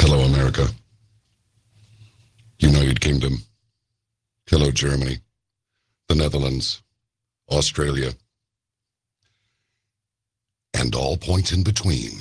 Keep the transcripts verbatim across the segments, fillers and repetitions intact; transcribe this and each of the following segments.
Hello, America. United Kingdom. Hello, Germany. The Netherlands. Australia. And all points in between.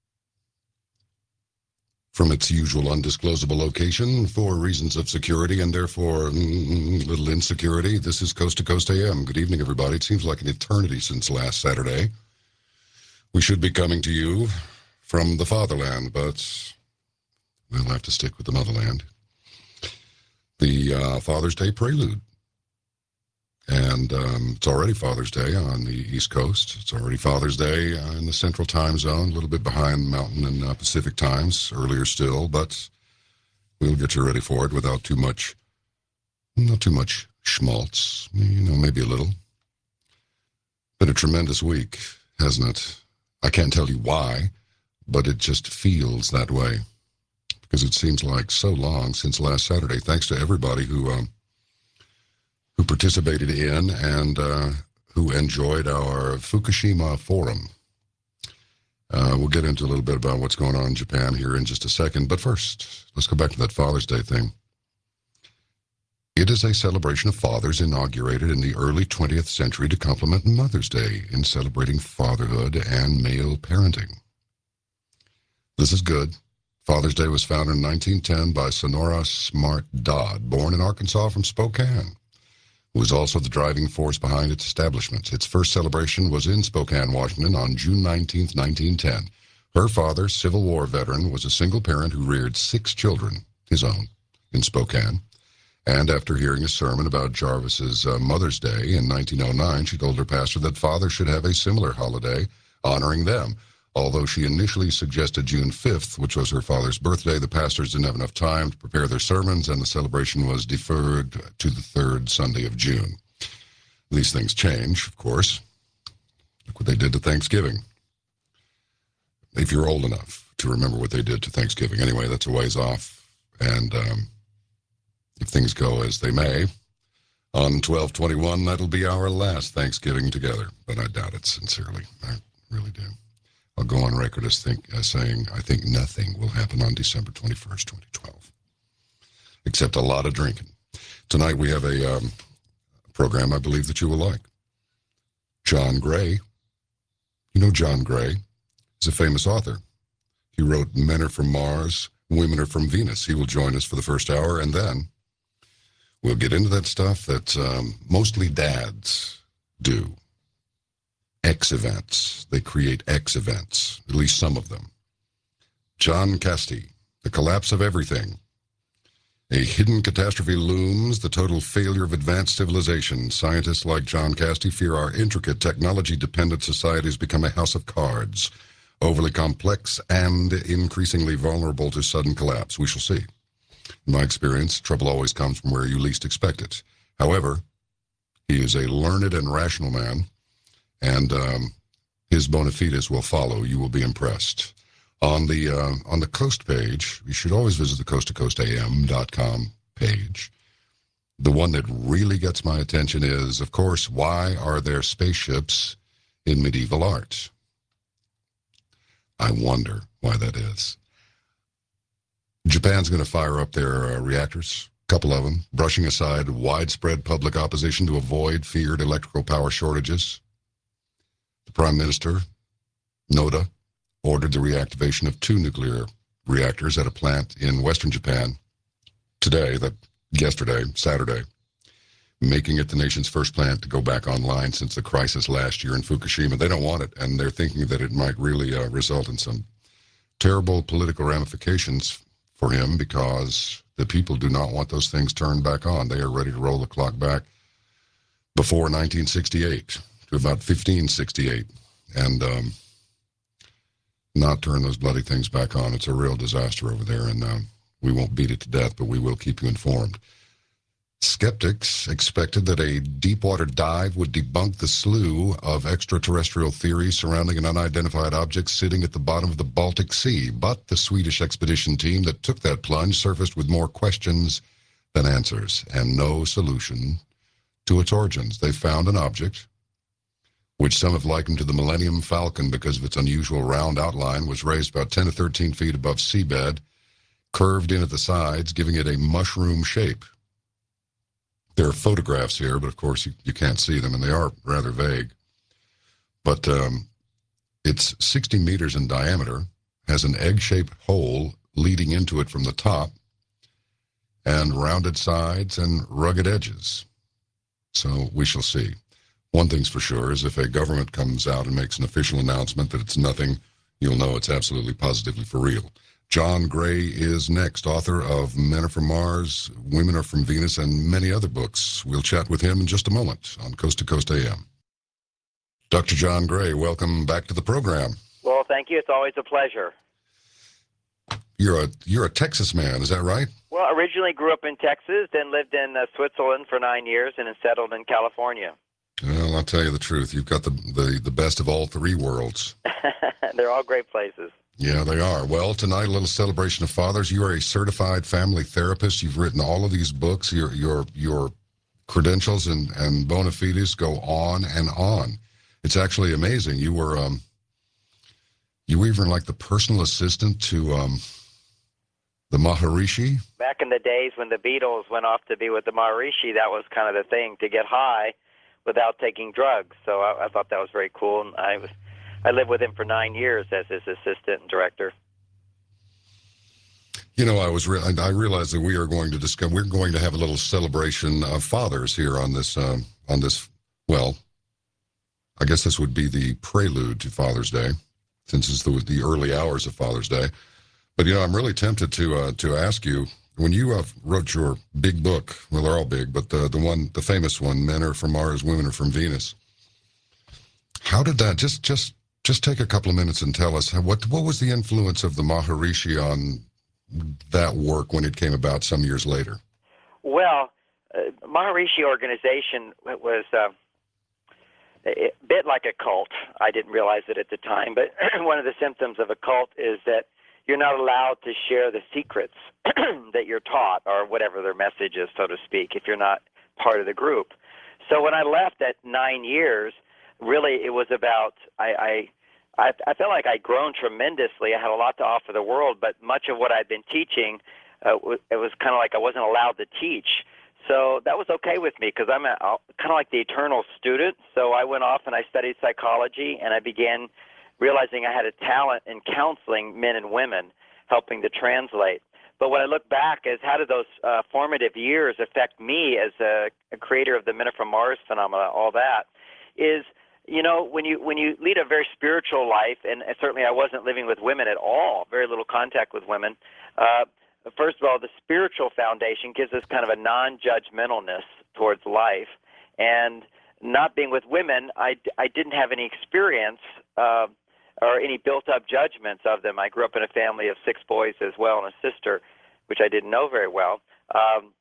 From its usual undisclosable location, for reasons of security and therefore mm, little insecurity, this is Coast to Coast A M. Good evening, everybody. It seems like an eternity since last Saturday. We should be coming to you from the fatherland, but we'll have to stick with the motherland. The uh, Father's Day prelude. And um, it's already Father's Day on the East Coast. It's already Father's Day uh, in the Central Time Zone, a little bit behind Mountain and uh, Pacific times, earlier still, but we'll get you ready for it without too much, not too much schmaltz, you know, maybe a little. Been a tremendous week, hasn't it? I can't tell you why, but it just feels that way because it seems like so long since last Saturday. Thanks to everybody who um, who participated in and uh, who enjoyed our Fukushima Forum. Uh, we'll get into a little bit about what's going on in Japan here in just a second, but first, let's go back to that Father's Day thing. It is a celebration of fathers inaugurated in the early twentieth century to complement Mother's Day in celebrating fatherhood and male parenting. This is good. Father's Day was founded in nineteen ten by Sonora Smart Dodd, born in Arkansas from Spokane, who was also the driving force behind its establishment. Its first celebration was in Spokane, Washington on June nineteenth, nineteen ten. Her father, Civil War veteran, was a single parent who reared six children, his own, in Spokane. And after hearing a sermon about Jarvis's uh, Mother's Day in nineteen oh nine, she told her pastor that fathers should have a similar holiday honoring them. Although she initially suggested June fifth, which was her father's birthday, the pastors didn't have enough time to prepare their sermons, and the celebration was deferred to the third Sunday of June. These things change, of course. Look what they did to Thanksgiving. If you're old enough to remember what they did to Thanksgiving. Anyway, that's a ways off. And um, if things go as they may, on twelve twenty-one, that'll be our last Thanksgiving together. But I doubt it, sincerely. I really do. I'll go on record as think, as saying I think nothing will happen on December twenty-first, twenty twelve, except a lot of drinking. Tonight we have a um, program I believe that you will like. John Gray. You know John Gray is a famous author. He wrote Men Are From Mars, Women Are From Venus. He will join us for the first hour, and then we'll get into that stuff that um, mostly dads do. X events. They create X events, at least some of them. John Casti, The Collapse of Everything. A hidden catastrophe looms, the total failure of advanced civilization. Scientists like John Casti fear our intricate, technology-dependent societies become a house of cards, overly complex and increasingly vulnerable to sudden collapse. We shall see. In my experience, trouble always comes from where you least expect it. However, he is a learned and rational man, and um, his bona fides will follow. You will be impressed. On the uh, on the Coast page, you should always visit the coast to coast A M dot com page. The one that really gets my attention is, of course, why are there spaceships in medieval art? I wonder why that is. Japan's going to fire up their uh, reactors, a couple of them, brushing aside widespread public opposition to avoid feared electrical power shortages. The Prime Minister, Noda, ordered the reactivation of two nuclear reactors at a plant in western Japan today, that yesterday, Saturday, making it the nation's first plant to go back online since the crisis last year in Fukushima. They don't want it, and they're thinking that it might really uh, result in some terrible political ramifications for him because the people do not want those things turned back on. They are ready to roll the clock back before nineteen sixty-eight. To about fifteen sixty-eight, and um, not turn those bloody things back on. It's a real disaster over there, and um, we won't beat it to death, but we will keep you informed. Skeptics expected that a deep-water dive would debunk the slew of extraterrestrial theories surrounding an unidentified object sitting at the bottom of the Baltic Sea, but the Swedish expedition team that took that plunge surfaced with more questions than answers, and no solution to its origins. They found an object which some have likened to the Millennium Falcon because of its unusual round outline, was raised about ten to thirteen feet above seabed curved in at the sides, giving it a mushroom shape. There are photographs here, but of course you, you can't see them, and they are rather vague. But um, it's sixty meters in diameter, has an egg-shaped hole leading into it from the top, and rounded sides and rugged edges. So we shall see. One thing's for sure is if a government comes out and makes an official announcement that it's nothing, you'll know it's absolutely positively for real. John Gray is next, author of Men Are From Mars, Women Are From Venus, and many other books. We'll chat with him in just a moment on Coast to Coast A M. Doctor John Gray, welcome back to the program. Well, thank you. It's always a pleasure. You're a you're a Texas man, is that right? Well, originally grew up in Texas, then lived in uh, Switzerland for nine years, and then settled in California. Well, I'll tell you the truth. You've got the, the, the best of all three worlds. They're all great places. Yeah, they are. Well, tonight, a little celebration of fathers. You are a certified family therapist. You've written all of these books. Your your your credentials and, and bona fides go on and on. It's actually amazing. You were um, you were even like the personal assistant to um, the Maharishi. Back in the days when the Beatles went off to be with the Maharishi, that was kind of the thing, to get high without taking drugs. So I, I thought that was very cool. And I was I lived with him for nine years as his assistant and director. You know, I was re- I realized that we are going to discuss. We're going to have a little celebration of fathers here on this um, on this. Well, I guess this would be the prelude to Father's Day, since it's the, the early hours of Father's Day. But you know, I'm really tempted to uh, to ask you, when you uh, wrote your big book. Well, they're all big, but the the one, the famous one, Men Are From Mars, Women Are From Venus. How did that? Just just just take a couple of minutes and tell us how, what what was the influence of the Maharishi on that work when it came about some years later? Well, uh, Maharishi organization was uh, a bit like a cult. I didn't realize it at the time, but one of the symptoms of a cult is that you're not allowed to share the secrets that you're taught, or whatever their message is, so to speak, if you're not part of the group. So when I left at nine years, really it was about, I, I, I, I felt like I'd grown tremendously. I had a lot to offer the world, but much of what I'd been teaching, uh, it was kind of like I wasn't allowed to teach. So that was okay with me, because I'm a, kind of like the eternal student. So I went off and I studied psychology, and I began realizing I had a talent in counseling men and women, helping to translate. But when I look back as how did those uh, formative years affect me as a, a creator of the Men Are From Mars phenomena, all that, is, you know, when you when you lead a very spiritual life, and certainly I wasn't living with women at all, very little contact with women, uh, first of all, the spiritual foundation gives us kind of a non-judgmentalness towards life. And not being with women, I, I didn't have any experience uh, or any built-up judgments of them. I grew up in a family of six boys as well and a sister, which I didn't know very well. Um,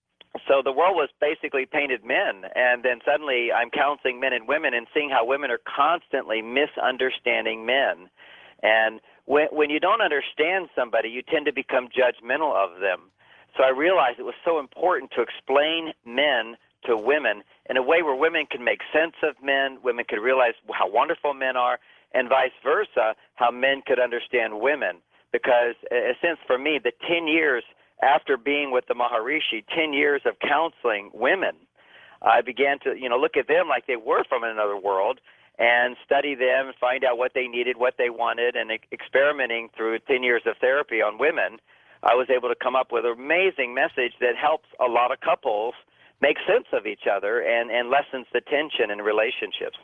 so the world was basically painted men, and then suddenly I'm counseling men and women and seeing how women are constantly misunderstanding men. And when, when you don't understand somebody, you tend to become judgmental of them. So I realized it was so important to explain men to women in a way where women can make sense of men, women could realize how wonderful men are, and vice versa, how men could understand women. Because, in a sense, for me, the ten years after being with the Maharishi, ten years of counseling women, I began to, you know, look at them like they were from another world and study them, find out what they needed, what they wanted, and experimenting through ten years of therapy on women, I was able to come up with an amazing message that helps a lot of couples make sense of each other and, and lessens the tension in relationships.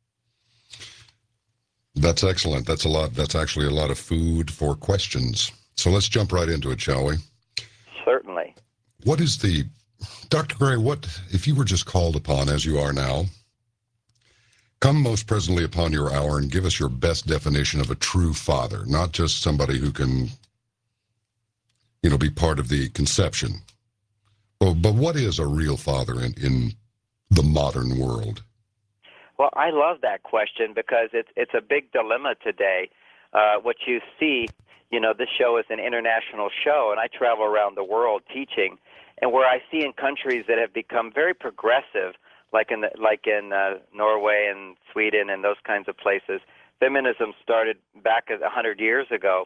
That's excellent. That's a lot. That's actually a lot of food for questions. So let's jump right into it, shall we? Certainly. What is the, Doctor Gray, what, if you were just called upon as you are now, come most presently upon your hour and give us your best definition of a true father, not just somebody who can, you know, be part of the conception. Well, but what is a real father in, in the modern world? Well, I love that question because it's it's a big dilemma today. Uh, what you see, you know, this show is an international show, and I travel around the world teaching, and where I see in countries that have become very progressive, like in the, like in uh, Norway and Sweden and those kinds of places, feminism started back a hundred years ago.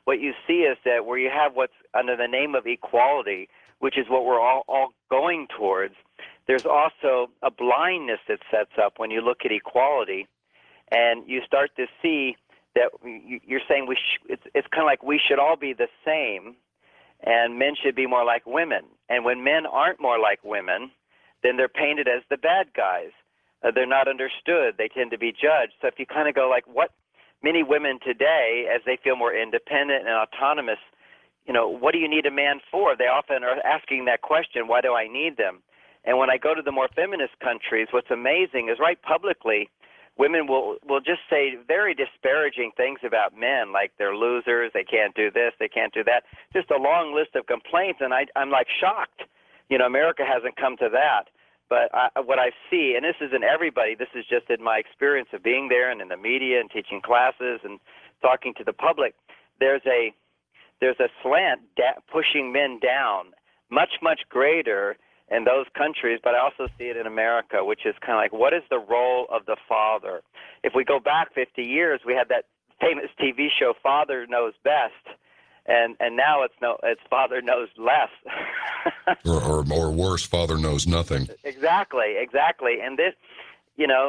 what you see is that where you have what's under the name of equality, which is what we're all, all going towards, there's also a blindness that sets up when you look at equality, and you start to see that you're saying we sh- it's, it's kind of like we should all be the same, and men should be more like women. And when men aren't more like women, then they're painted as the bad guys. Uh, they're not understood. They tend to be judged. So if you kind of go like, what many women today, as they feel more independent and autonomous, you know, what do you need a man for? They often are asking that question, why do I need them? And when I go to the more feminist countries, what's amazing is right publicly, women will, will just say very disparaging things about men, like they're losers, they can't do this, they can't do that. Just a long list of complaints, and I, I'm like shocked. You know, America hasn't come to that. But I, what I see, and this isn't everybody, this is just in my experience of being there and in the media and teaching classes and talking to the public, there's a there's a slant da- pushing men down, much, much greater in those countries, but I also see it in America, which is kind of like, what is the role of the father? If we go back fifty years, we had that famous T V show, Father Knows Best, and and now it's no, it's Father Knows Less. or, or, or worse, Father Knows Nothing. Exactly, exactly. And this, you know,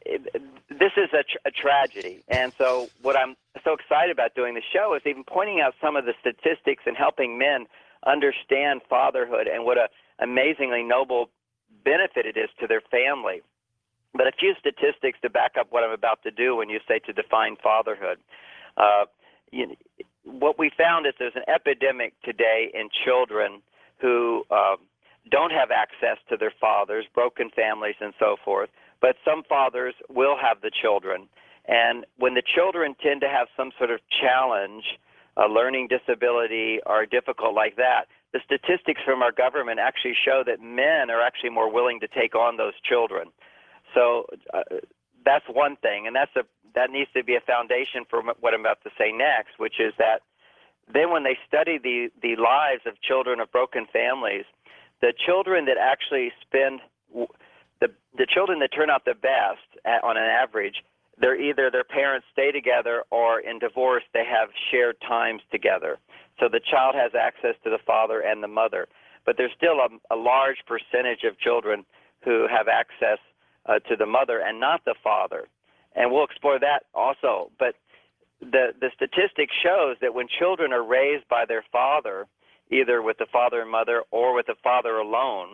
this is a, tra- a tragedy. And so what I'm so excited about doing the show is even pointing out some of the statistics and helping men understand fatherhood and what a amazingly noble benefit it is to their family. But a few statistics to back up what I'm about to do when you say to define fatherhood. Uh, you, what we found is there's an epidemic today in children who uh, don't have access to their fathers, broken families and so forth, but some fathers will have the children. And when the children tend to have some sort of challenge, a learning disability or difficult like that, the statistics from our government actually show that men are actually more willing to take on those children. So uh, that's one thing, and that's a that needs to be a foundation for what I'm about to say next, which is that then when they study the, the lives of children of broken families, the children that actually spend, the, the children that turn out the best at, on an average, they're either their parents stay together or in divorce they have shared times together. So the child has access to the father and the mother. But there's still a, a large percentage of children who have access uh, to the mother and not the father. And we'll explore that also. But the, the statistic shows that when children are raised by their father, either with the father and mother or with the father alone,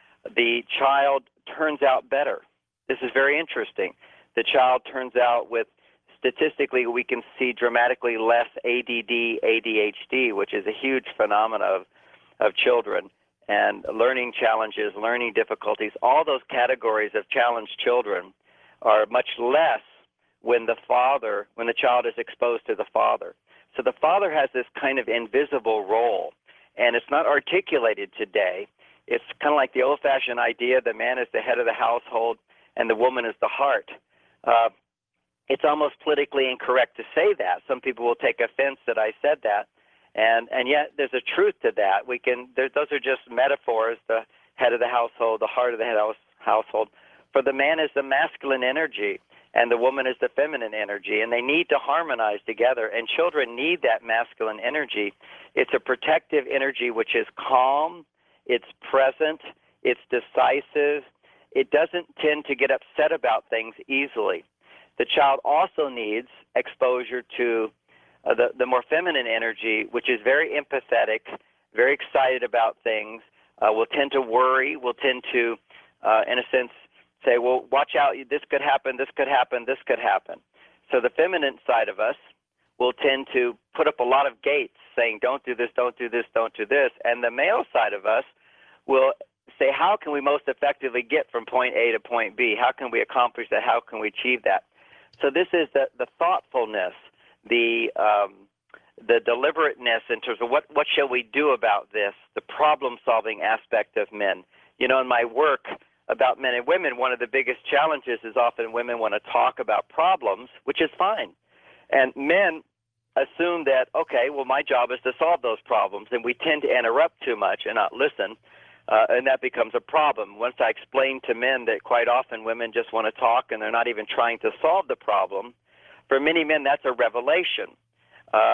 the child turns out better. This is very interesting. The child turns out with, statistically, we can see dramatically less A D D, A D H D, which is a huge phenomenon of, of children, and learning challenges, learning difficulties. All those categories of challenged children are much less when the father, when the child is exposed to the father. So the father has this kind of invisible role, and it's not articulated today. It's kind of like the old-fashioned idea the man is the head of the household and the woman is the heart. Uh, it's almost politically incorrect to say that. Some people will take offense that I said that, and and yet there's a truth to that. We can there, those are just metaphors. The head of the household, the heart of the head of the household. For the man is the masculine energy, and the woman is the feminine energy, and they need to harmonize together. And children need that masculine energy. It's a protective energy which is calm, it's present, it's decisive. It doesn't tend to get upset about things easily. The child also needs exposure to uh, the, the more feminine energy, which is very empathetic, very excited about things, uh, will tend to worry, will tend to, uh, in a sense, say, well, watch out, this could happen, this could happen, this could happen. So the feminine side of us will tend to put up a lot of gates saying, don't do this, don't do this, don't do this. And the male side of us will say, how can we most effectively get from point A to point B? How can we accomplish that? How can we achieve that? So this is the, the thoughtfulness, the um, the deliberateness in terms of what, what shall we do about this, the problem-solving aspect of men. You know, in my work about men and women, one of the biggest challenges is often women want to talk about problems, which is fine. And men assume that, okay, well, my job is to solve those problems, and we tend to interrupt too much and not listen, uh, and that becomes a problem. Once I explain to men that quite often women just want to talk and they're not even trying to solve the problem, for many men that's a revelation. Uh,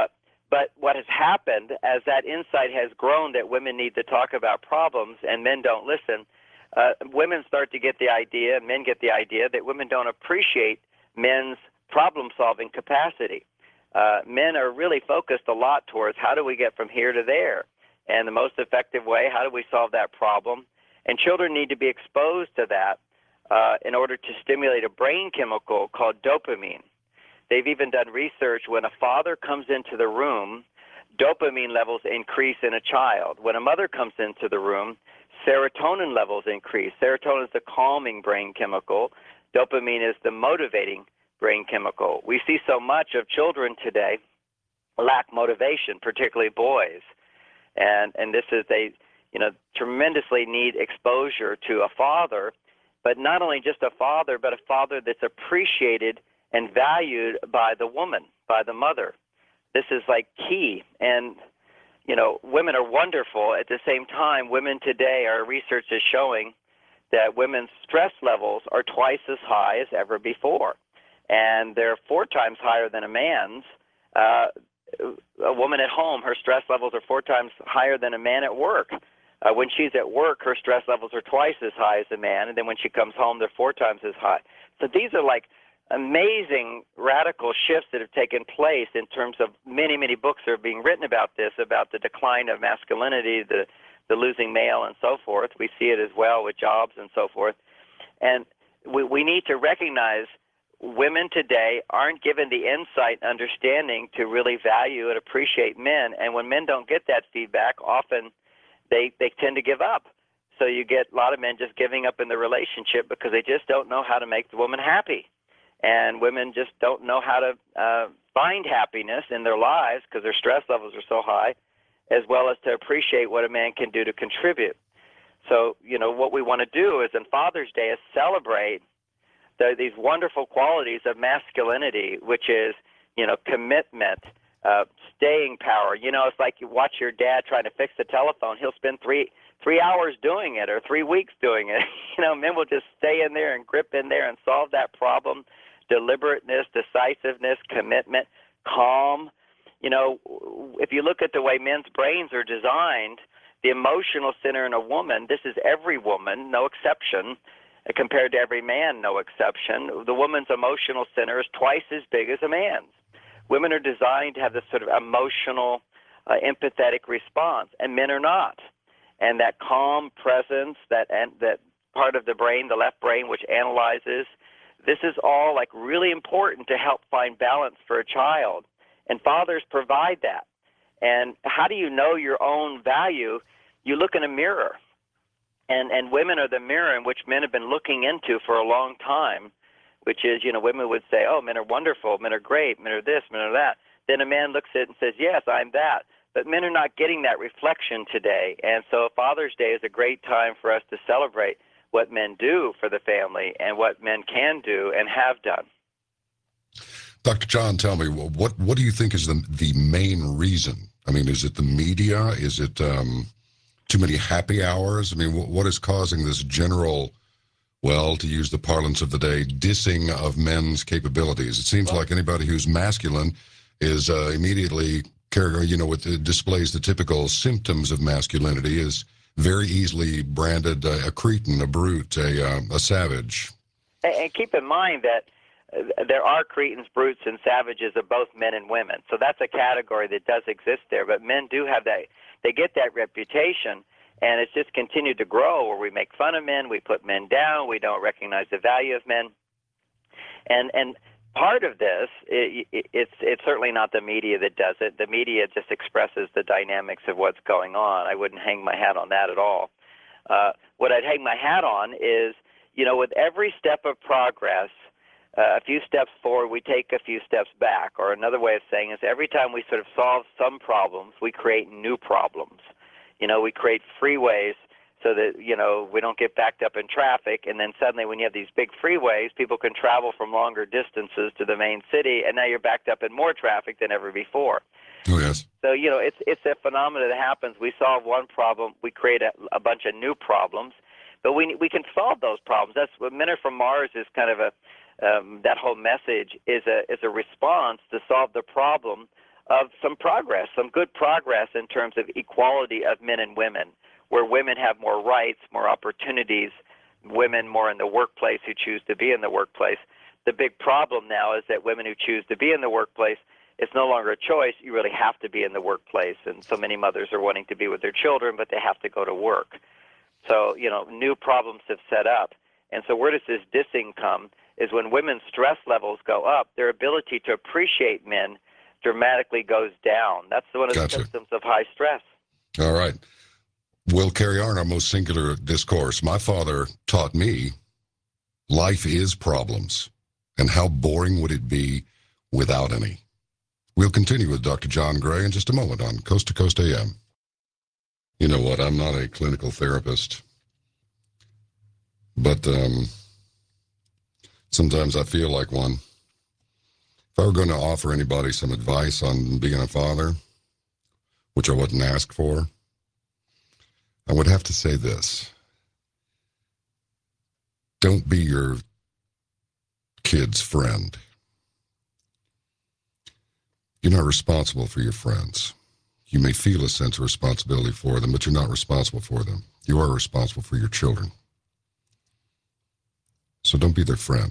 But what has happened as that insight has grown that women need to talk about problems and men don't listen, uh, women start to get the idea, men get the idea that women don't appreciate men's problem-solving capacity. Uh, men are really focused a lot towards how do we get from here to there, and the most effective way, how do we solve that problem? And children need to be exposed to that uh, in order to stimulate a brain chemical called dopamine. They've even done research when a father comes into the room, dopamine levels increase in a child. When a mother comes into the room, serotonin levels increase. Serotonin is the calming brain chemical. Dopamine is the motivating brain chemical. We see so much of children today lack motivation, particularly boys. And and this is they, you know, tremendously need exposure to a father, but not only just a father, but a father that's appreciated and valued by the woman, by the mother. This is like key. And, you know, women are wonderful. At the same time, women today, our research is showing that women's stress levels are twice as high as ever before. And they're four times higher than a man's. Uh, a woman at home, her stress levels are four times higher than a man at work. Uh, when she's at work, her stress levels are twice as high as a man, and then when she comes home, they're four times as high. So these are like amazing radical shifts that have taken place in terms of many, many books are being written about this, about the decline of masculinity, the, the losing male, and so forth. We see it as well with jobs and so forth. And we, we need to recognize women today aren't given the insight and understanding to really value and appreciate men. And when men don't get that feedback, often they, they tend to give up. So you get a lot of men just giving up in the relationship because they just don't know how to make the woman happy. And women just don't know how to uh, find happiness in their lives because their stress levels are so high, as well as to appreciate what a man can do to contribute. So, you know, what we want to do is on Father's Day is celebrate the, these wonderful qualities of masculinity, which is, you know, commitment, uh, staying power. You know, it's like you watch your dad trying to fix the telephone. He'll spend three three hours doing it or three weeks doing it. You know, men will just stay in there and grip in there and solve that problem. Deliberateness, decisiveness, commitment, calm. You know, if you look at the way men's brains are designed, the emotional center in a woman, this is every woman, no exception, compared to every man, no exception. The woman's emotional center is twice as big as a man's. Women are designed to have this sort of emotional, uh, empathetic response, and men are not. And that calm presence, that and that part of the brain, the left brain, which analyzes, this is all like really important to help find balance for a child. And fathers provide that. And how do you know your own value? You look in a mirror. And and women are the mirror in which men have been looking into for a long time, which is, you know, women would say, oh, men are wonderful, men are great, men are this, men are that. Then a man looks at it and says, yes, I'm that. But men are not getting that reflection today. And so Father's Day is a great time for us to celebrate what men do for the family and what men can do and have done. Doctor John, tell me, what what do you think is the the main reason? I mean, is it the media? Is it um, too many happy hours? I mean, what, what is causing this general, well, to use the parlance of the day, dissing of men's capabilities? It seems well, like anybody who's masculine is uh, immediately, you know, with the, displays the typical symptoms of masculinity, is very easily branded uh, a cretin, a brute, a, uh, a savage. And, and keep in mind that uh, there are cretins, brutes, and savages of both men and women. So that's a category that does exist there. But men do have that, they get that reputation, and it's just continued to grow where we make fun of men, we put men down, we don't recognize the value of men. And and part of this, it, it, it's it's certainly not the media that does it. The media just expresses the dynamics of what's going on. I wouldn't hang my hat on that at all. Uh, what I'd hang my hat on is, you know, with every step of progress, uh, a few steps forward, we take a few steps back. Or another way of saying is every time we sort of solve some problems, we create new problems. You know, we create freeways so that, you know, we don't get backed up in traffic, and then suddenly when you have these big freeways, people can travel from longer distances to the main city, and now you're backed up in more traffic than ever before. Oh, yes. So, you know, it's it's a phenomenon that happens. We solve one problem, we create a, a bunch of new problems, but we we can solve those problems. That's what Men Are From Mars is kind of a, um, that whole message is a is a response to solve the problem of some progress, some good progress in terms of equality of men and women, where women have more rights, more opportunities, women more in the workplace who choose to be in the workplace. The big problem now is that women who choose to be in the workplace, it's no longer a choice. You really have to be in the workplace. And so many mothers are wanting to be with their children, but they have to go to work. So, you know, new problems have set up. And so where does this dissing come is when women's stress levels go up, their ability to appreciate men dramatically goes down. That's one of Gotcha. the symptoms of high stress. All right. We'll carry on our most singular discourse. My father taught me life is problems, and how boring would it be without any? We'll continue with Doctor John Gray in just a moment on Coast to Coast A M. You know what? I'm not a clinical therapist, but um, sometimes I feel like one. If I were going to offer anybody some advice on being a father, which I wouldn't ask for, I would have to say this. Don't be your kid's friend. You're not responsible for your friends. You may feel a sense of responsibility for them, but you're not responsible for them. You are responsible for your children. So don't be their friend.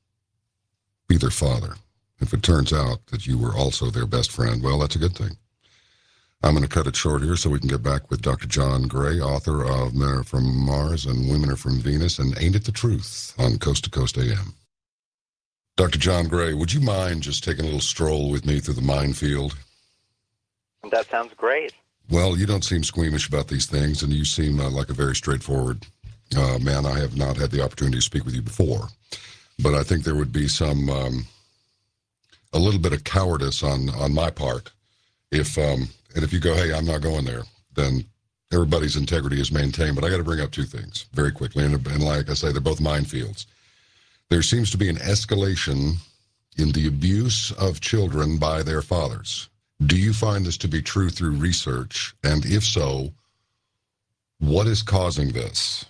Be their father. If it turns out that you were also their best friend, well, that's a good thing. I'm going to cut it short here so we can get back with Doctor John Gray, author of Men Are From Mars and Women Are From Venus, and Ain't It the Truth on Coast to Coast A M. Doctor John Gray, would you mind just taking a little stroll with me through the minefield? That sounds great. Well, you don't seem squeamish about these things, and you seem uh, like a very straightforward uh, man. I have not had the opportunity to speak with you before, but I think there would be some, um, a little bit of cowardice on, on my part if, um, and if you go, hey, I'm not going there, then everybody's integrity is maintained. But I got to bring up two things very quickly, and, and like I say, they're both minefields. There seems to be an escalation in the abuse of children by their fathers. Do you find this to be true through research? And if so, what is causing this?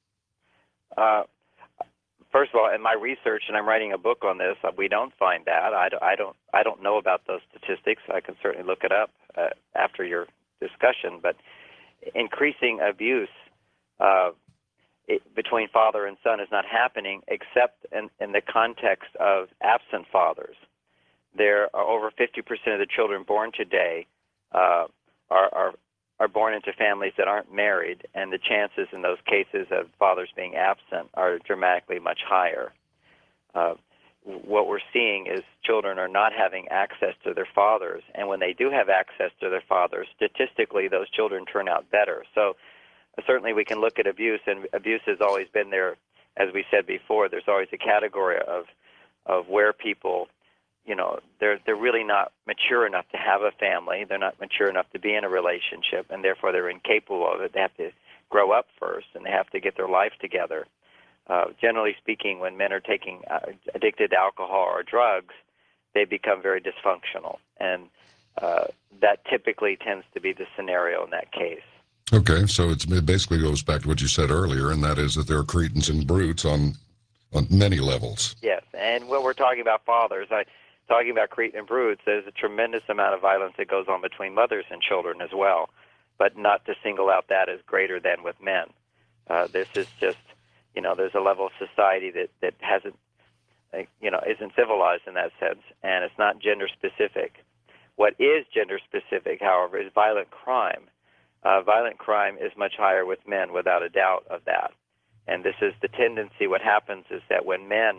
Uh, first of all, in my research, and I'm writing a book on this, we don't find that. I don't, I don't, I don't know about those statistics. I can certainly look it up uh, after your discussion. But increasing abuse uh, it, between father and son is not happening except in, in the context of absent fathers. There are over fifty percent of the children born today uh, are, are are born into families that aren't married, and the chances in those cases of fathers being absent are dramatically much higher. Uh, what we're seeing is children are not having access to their fathers, and when they do have access to their fathers, statistically those children turn out better. So uh, certainly we can look at abuse, and abuse has always been there. As we said before, there's always a category of of where people, you know, they're they're really not mature enough to have a family. They're not mature enough to be in a relationship, and therefore they're incapable of it. They have to grow up first, and they have to get their life together. Uh, generally speaking, when men are taking uh, addicted to alcohol or drugs, they become very dysfunctional, and uh, that typically tends to be the scenario in that case. Okay, so it's, it basically goes back to what you said earlier, and that is that there are cretins and brutes on on many levels. Yes, and when we're talking about fathers, I talking about cretin and brutes, there's a tremendous amount of violence that goes on between mothers and children as well, but not to single out that as greater than with men. Uh, this is just, you know, there's a level of society that, that hasn't, uh, you know, isn't civilized in that sense, and it's not gender specific. What is gender specific, however, is violent crime. Uh, violent crime is much higher with men, without a doubt of that. And this is the tendency. What happens is that when men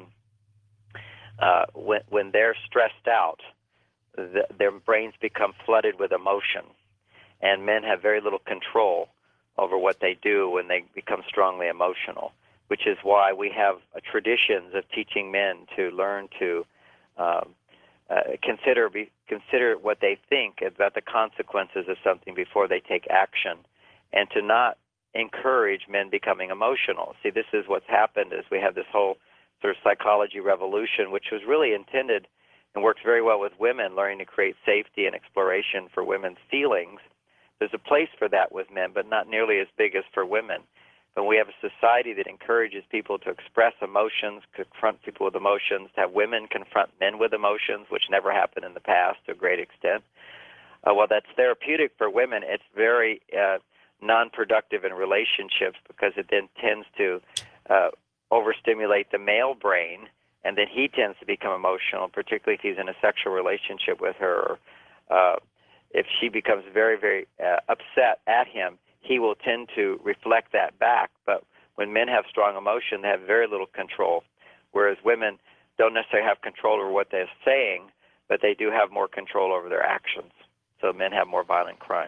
Uh, when, when they're stressed out, the, their brains become flooded with emotion, and men have very little control over what they do when they become strongly emotional, which is why we have uh, traditions of teaching men to learn to um, uh, consider be, consider what they think about the consequences of something before they take action, and to not encourage men becoming emotional. See, this is what's happened is we have this whole sort of psychology revolution, which was really intended and works very well with women, learning to create safety and exploration for women's feelings. There's a place for that with men, but not nearly as big as for women. But we have a society that encourages people to express emotions, confront people with emotions, to have women confront men with emotions, which never happened in the past to a great extent. Uh, while that's therapeutic for women, it's very uh, non-productive in relationships because it then tends to uh, overstimulate the male brain, and then he tends to become emotional, particularly if he's in a sexual relationship with her. Uh, if she becomes very, very uh, upset at him, he will tend to reflect that back. But when men have strong emotion, they have very little control, whereas women don't necessarily have control over what they're saying, but they do have more control over their actions. So men have more violent crime.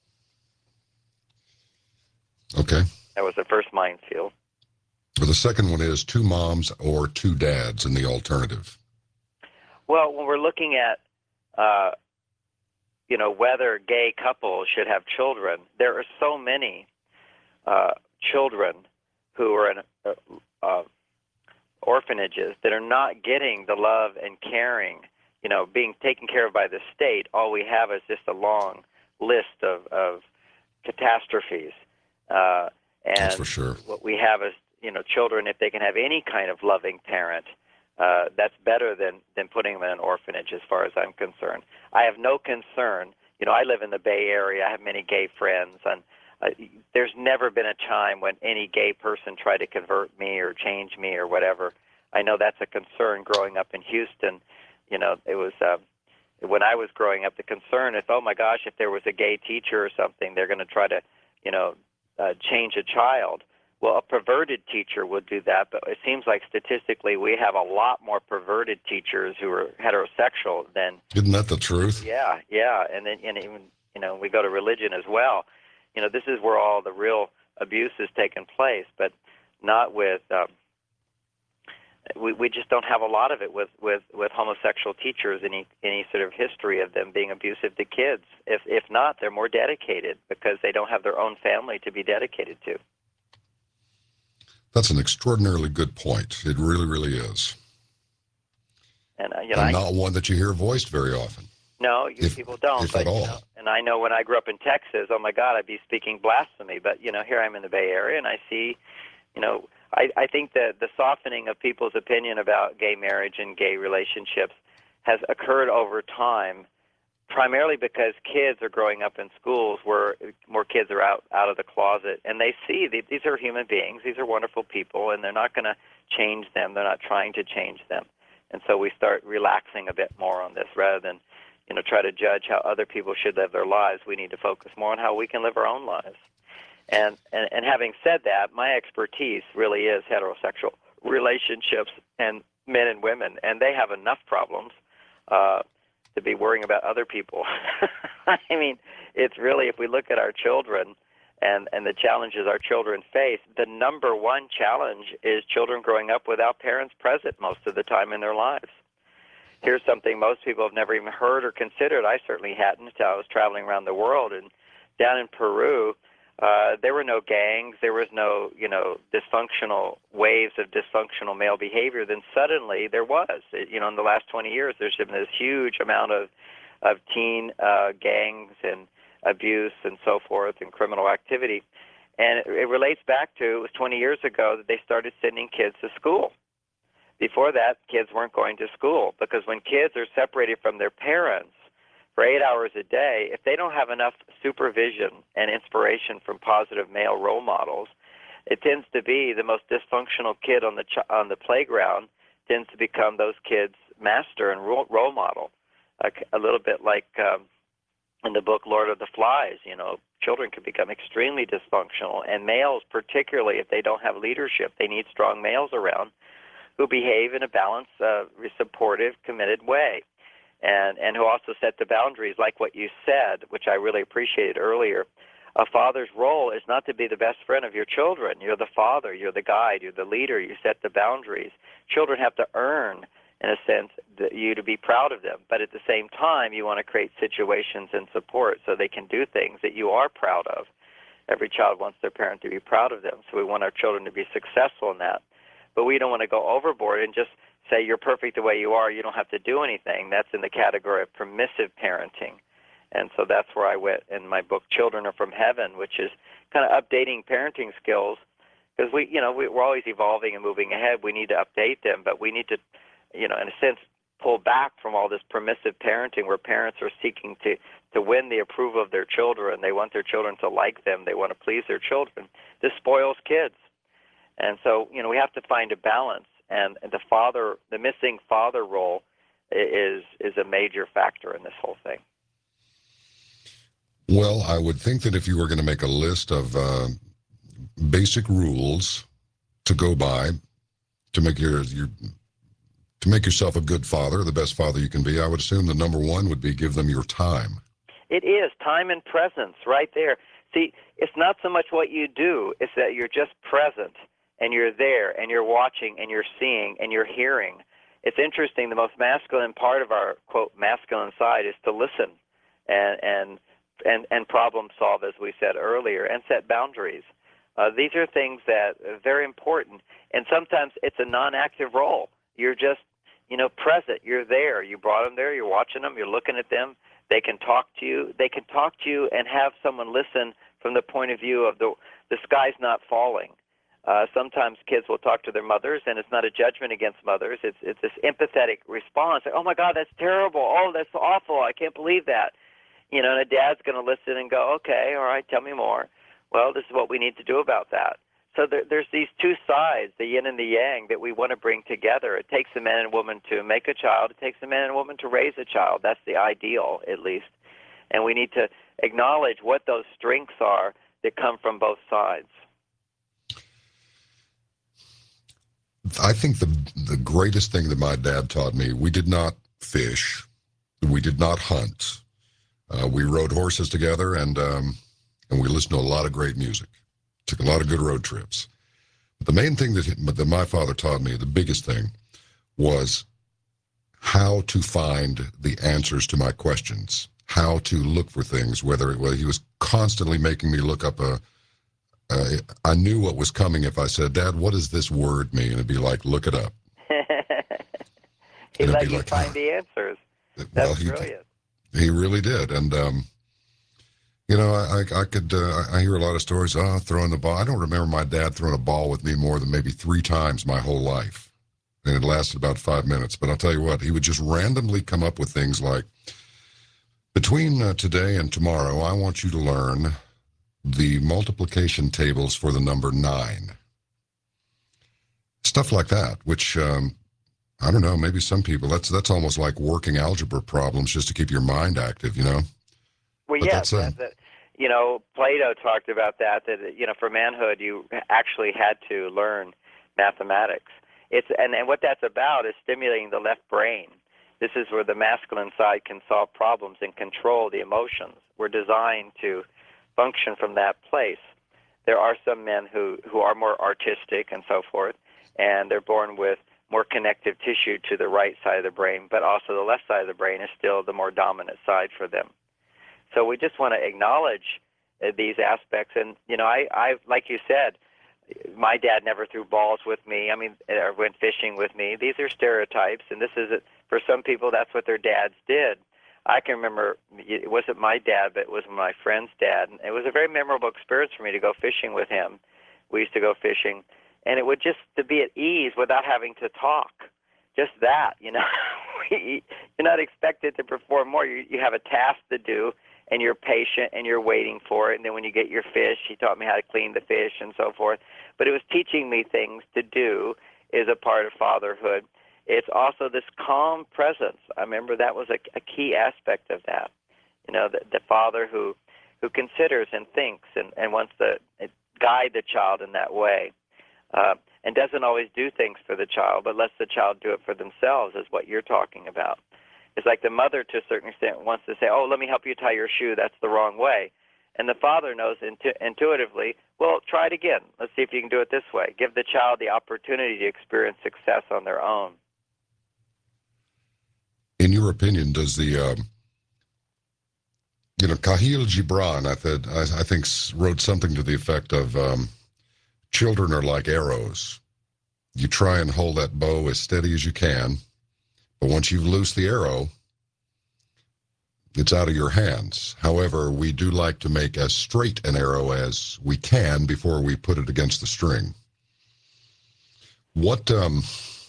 Okay. That was the first minefield. But the second one is two moms or two dads in the alternative. Well, when we're looking at, uh, you know, whether gay couples should have children, there are so many uh, children who are in uh, uh, orphanages that are not getting the love and caring, you know, being taken care of by the state. All we have is just a long list of, of catastrophes. Uh, and That's for sure. What we have is, you know, children, if they can have any kind of loving parent, uh, that's better than, than putting them in an orphanage as far as I'm concerned. I have no concern. You know, I live in the Bay Area. I have many gay friends, and uh, there's never been a time when any gay person tried to convert me or change me or whatever. I know that's a concern growing up in Houston. You know, it was uh, when I was growing up, the concern is, oh, my gosh, if there was a gay teacher or something, they're going to try to, you know, uh, change a child. Well, a perverted teacher would do that, but it seems like statistically we have a lot more perverted teachers who are heterosexual than... Isn't that the truth? Yeah, yeah, and then and even, you know, we go to religion as well. You know, this is where all the real abuse has taken place, but not with... Um, we we just don't have a lot of it with, with, with homosexual teachers, any any sort of history of them being abusive to kids. If if not, they're more dedicated because they don't have their own family to be dedicated to. That's an extraordinarily good point. It really, really is. And, uh, you know, and I, not one that you hear voiced very often. No, you if, people don't. If but, at all. You know, and I know when I grew up in Texas, oh my God, I'd be speaking blasphemy. But, you know, here I'm in the Bay Area, and I see, you know, I, I think that the softening of people's opinion about gay marriage and gay relationships has occurred over time, primarily because kids are growing up in schools where more kids are out, out of the closet, and they see that these are human beings, these are wonderful people, and they're not going to change them. They're not trying to change them. And so we start relaxing a bit more on this rather than, you know, try to judge how other people should live their lives. We need to focus more on how we can live our own lives. And, and, and having said that, my expertise really is heterosexual relationships and men and women, and they have enough problems uh, to be worrying about other people. I mean, it's really, if we look at our children and, and the challenges our children face, the number one challenge is children growing up without parents present most of the time in their lives. Here's something most people have never even heard or considered. I certainly hadn't until I was traveling around the world. And down in Peru, uh, there were no gangs. There was no, you know, dysfunctional waves of dysfunctional male behavior. Then suddenly there was. It, you know, in the last twenty years, there's been this huge amount of, of teen uh, gangs and abuse and so forth and criminal activity. And it, it relates back to, it was twenty years ago that they started sending kids to school. Before that, kids weren't going to school because when kids are separated from their parents for eight hours a day, if they don't have enough supervision and inspiration from positive male role models, it tends to be the most dysfunctional kid on the ch- on the playground tends to become those kids' master and role, role model. A, a little bit like um, in the book Lord of the Flies, you know, children can become extremely dysfunctional, and males particularly, if they don't have leadership, they need strong males around who behave in a balanced, uh, supportive, committed way, and and who also set the boundaries, like what you said, which I really appreciated earlier. A father's role is not to be the best friend of your children. You're the father, you're the guide, you're the leader, you set the boundaries. Children have to earn, in a sense, that you to be proud of them, but at the same time, you want to create situations and support so they can do things that you are proud of. Every child wants their parent to be proud of them, so we want our children to be successful in that. But we don't want to go overboard and just say you're perfect the way you are, you don't have to do anything. That's in the category of permissive parenting. And so that's where I went in my book, Children Are From Heaven, which is kind of updating parenting skills because we, you know, we, we're always evolving and moving ahead. We need to update them, but we need to, you know, in a sense, pull back from all this permissive parenting where parents are seeking to, to win the approval of their children. They want their children to like them. They want to please their children. This spoils kids. And so, you know, we have to find a balance. And the father, the missing father role is is a major factor in this whole thing. Well, I would think that if you were going to make a list of uh, basic rules to go by to make your your to make yourself a good father, the best father you can be, I would assume the number one would be give them your time. It is time and presence right there. See, it's not so much what you do, it's that you're just present and you're there and you're watching and you're seeing and you're hearing. It's interesting, the most masculine part of our, quote, masculine side is to listen and and and, and problem solve, as we said earlier, and set boundaries. Uh, these are things that are very important, and sometimes it's a non-active role. You're just, you know, present. You're there. You brought them there. You're watching them. You're looking at them. They can talk to you. They can talk to you and have someone listen from the point of view of the the sky's not falling. Uh, sometimes kids will talk to their mothers, and it's not a judgment against mothers. It's it's this empathetic response. Like, oh, my God, that's terrible. Oh, that's awful. I can't believe that. You know, and a dad's going to listen and go, okay, all right, tell me more. Well, this is what we need to do about that. So there, there's these two sides, the yin and the yang, that we want to bring together. It takes a man and woman to make a child. It takes a man and woman to raise a child. That's the ideal, at least. And we need to acknowledge what those strengths are that come from both sides. I think the the greatest thing that my dad taught me, we did not fish. We did not hunt. Uh, we rode horses together, and um, and we listened to a lot of great music. Took a lot of good road trips. But the main thing that, that my father taught me, the biggest thing, was how to find the answers to my questions, how to look for things, whether it was, he was constantly making me look up a, uh, I knew what was coming if I said, Dad, what does this word mean? And it'd be like, look it up. He let you like, find oh. the answers. That's well, he, brilliant. He really did. And, um, you know, I, I could, uh, I hear a lot of stories, oh, throwing the ball. I don't remember my dad throwing a ball with me more than maybe three times my whole life. And it lasted about five minutes. But I'll tell you what, he would just randomly come up with things like, between uh, today and tomorrow, I want you to learn the multiplication tables for the number nine. Stuff like that, which, um, I don't know, maybe some people, that's that's almost like working algebra problems just to keep your mind active, you know? Well, but yes, that, that, you know, Plato talked about that, that, you know, for manhood, you actually had to learn mathematics. It's and, and what that's about is stimulating the left brain. This is where the masculine side can solve problems and control the emotions. We're designed to function from that place. There are some men who, who are more artistic and so forth, and they're born with more connective tissue to the right side of the brain, but also the left side of the brain is still the more dominant side for them. So we just want to acknowledge uh, these aspects. And, you know, I, I, like you said, my dad never threw balls with me. I mean, or went fishing with me. These are stereotypes, and this is, for some people, that's what their dads did. I can remember, it wasn't my dad, but it was my friend's dad. And it was a very memorable experience for me to go fishing with him. We used to go fishing, and it would just to be at ease without having to talk. Just that, you know. You're not expected to perform more. You, you have a task to do, and you're patient and you're waiting for it. And then when you get your fish, he taught me how to clean the fish and so forth. But it was teaching me things to do is a part of fatherhood. It's also this calm presence. I remember that was a, a key aspect of that. You know, the, the father who, who considers and thinks and, and wants to guide the child in that way. Uh, and doesn't always do things for the child, but lets the child do it for themselves is what you're talking about. It's like the mother, to a certain extent, wants to say, oh, let me help you tie your shoe. That's the wrong way. And the father knows intu- intuitively, well, try it again. Let's see if you can do it this way. Give the child the opportunity to experience success on their own. In your opinion, does the, um, you know, Khalil Gibran, I, th- I, I think, wrote something to the effect of um, children are like arrows. You try and hold that bow as steady as you can, but once you've loosed the arrow, it's out of your hands. However, we do like to make as straight an arrow as we can before we put it against the string. What, um,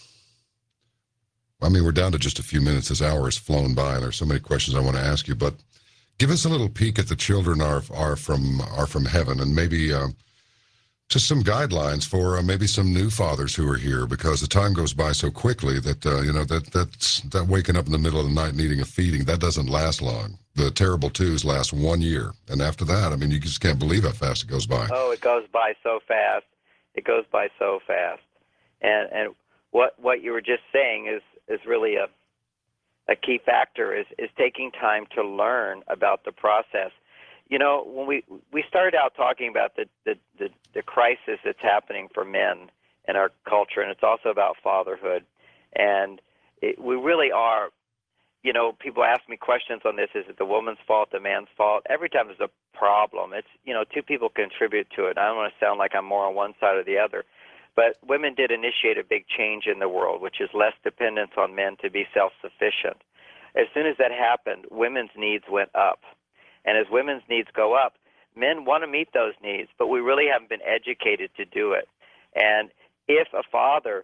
I mean, we're down to just a few minutes. This hour has flown by, and there's so many questions I want to ask you, but give us a little peek at the children are, are from, are from heaven, and maybe, uh, just some guidelines for uh, maybe some new fathers who are here, because the time goes by so quickly that uh, you know that that's that waking up in the middle of the night needing a feeding, that doesn't last long. The terrible twos last one year, and after that, I mean, you just can't believe how fast it goes by. Oh, it goes by so fast. It goes by so fast. And and what what you were just saying is is really a a key factor is is taking time to learn about the process. You know, when we we started out talking about the, the, the, the crisis that's happening for men in our culture, and it's also about fatherhood. And it, we really are, you know, people ask me questions on this. Is it the woman's fault, the man's fault? Every time there's a problem, it's, you know, two people contribute to it. I don't want to sound like I'm more on one side or the other. But women did initiate a big change in the world, which is less dependence on men to be self-sufficient. As soon as that happened, women's needs went up. And as women's needs go up, men want to meet those needs, but we really haven't been educated to do it. And if a father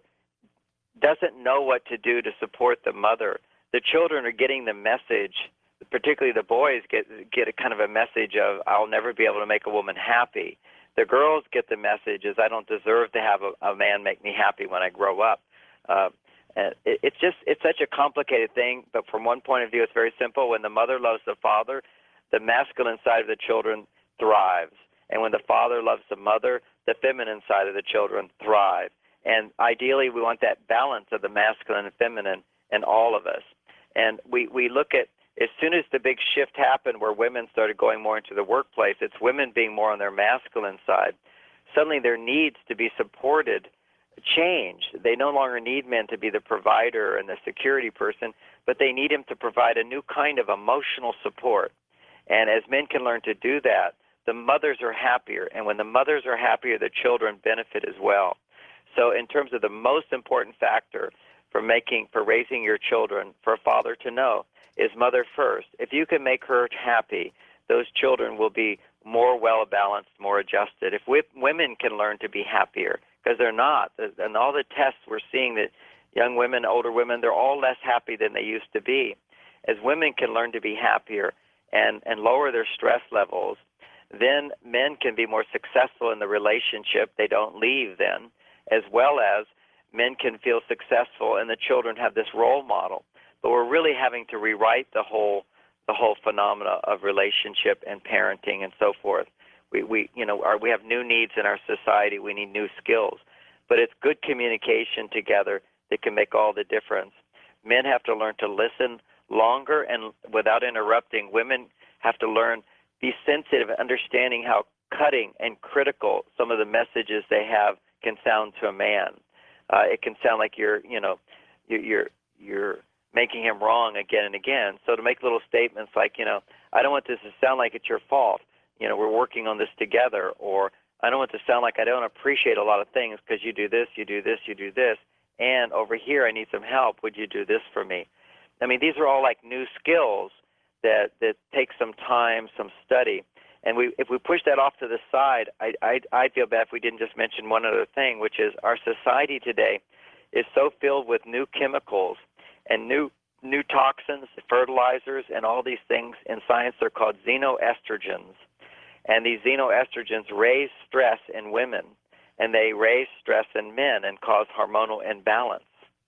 doesn't know what to do to support the mother, the children are getting the message, particularly the boys get get a kind of a message of, I'll never be able to make a woman happy. The girls get the message is, I don't deserve to have a, a man make me happy when I grow up. Uh, and it, it's just, it's such a complicated thing, but from one point of view, it's very simple. When the mother loves the father, the masculine side of the children thrives. And when the father loves the mother, the feminine side of the children thrive. And ideally, we want that balance of the masculine and feminine in all of us. And we, we look at, as soon as the big shift happened where women started going more into the workplace, it's women being more on their masculine side. Suddenly their needs to be supported changed. They no longer need men to be the provider and the security person, but they need him to provide a new kind of emotional support. And as men can learn to do that, the mothers are happier. And when the mothers are happier, the children benefit as well. So in terms of the most important factor for making, for raising your children, for a father to know, is mother first. If you can make her happy, those children will be more well-balanced, more adjusted. If we, women can learn to be happier, because they're not, and all the tests we're seeing that young women, older women, they're all less happy than they used to be. As women can learn to be happier and, and lower their stress levels, then men can be more successful in the relationship. They don't leave then, as well as men can feel successful and the children have this role model. But we're really having to rewrite the whole the whole phenomena of relationship and parenting and so forth. We, we you know, our, we have new needs in our society. We need new skills. But it's good communication together that can make all the difference. Men have to learn to listen longer and without interrupting. Women have to learn, be sensitive, understanding how cutting and critical some of the messages they have can sound to a man. Uh, it can sound like you're, you know, you're, you're, you're making him wrong again and again. So to make little statements like, you know, I don't want this to sound like it's your fault. You know, we're working on this together. Or I don't want it to sound like I don't appreciate a lot of things because you do this, you do this, you do this. And over here, I need some help. Would you do this for me? I mean, these are all like new skills that, that take some time, some study. And we, if we push that off to the side, I, I, I'd feel bad if we didn't just mention one other thing, which is our society today is so filled with new chemicals and new new toxins, fertilizers, and all these things. In science, they're called xenoestrogens. And these xenoestrogens raise stress in women, and they raise stress in men and cause hormonal imbalance.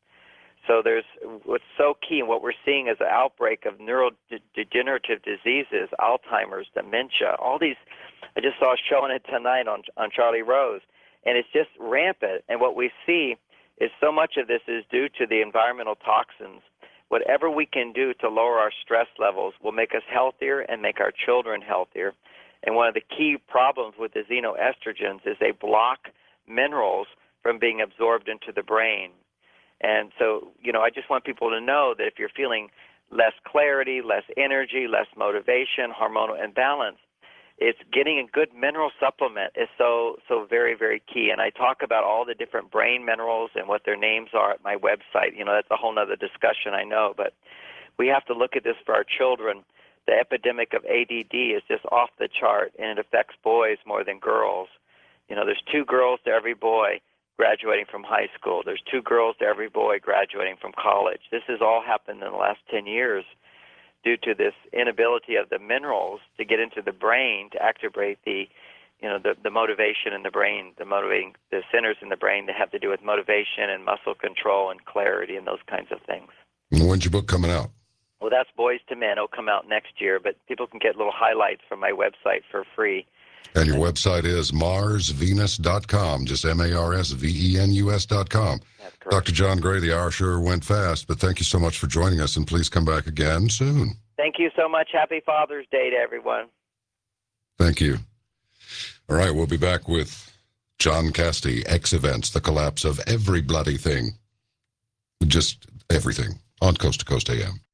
So there's what's so key, and what we're seeing is an outbreak of neurodegenerative diseases, Alzheimer's, dementia, all these. I just saw showing it tonight on on Charlie Rose, and it's just rampant. And what we see is so much of this is due to the environmental toxins. Whatever we can do to lower our stress levels will make us healthier and make our children healthier. And one of the key problems with the xenoestrogens is they block minerals from being absorbed into the brain. And so, you know, I just want people to know that if you're feeling less clarity, less energy, less motivation, hormonal imbalance, it's getting a good mineral supplement is so, so very, very key. And I talk about all the different brain minerals and what their names are at my website. You know, that's a whole nother discussion, I know. But we have to look at this for our children. The epidemic of A D D is just off the chart, and it affects boys more than girls. You know, there's two girls to every boy. graduating from high school. There's two girls to every boy graduating from college. This has all happened in the last ten years due to this inability of the minerals to get into the brain to activate the, you know, the, the motivation in the brain, the motivating, the centers in the brain that have to do with motivation and muscle control and clarity and those kinds of things. When's your book coming out? Well, that's Boys to Men. It'll come out next year, but people can get little highlights from my website for free. And your website is mars venus dot com, just M A R S V E N U S dot com. That's correct. Doctor John Gray, the hour sure went fast, but thank you so much for joining us, and please come back again soon. Thank you so much. Happy Father's Day to everyone. Thank you. All right, we'll be back with John Casti, X Events, the collapse of every bloody thing. Just everything on Coast to Coast A M.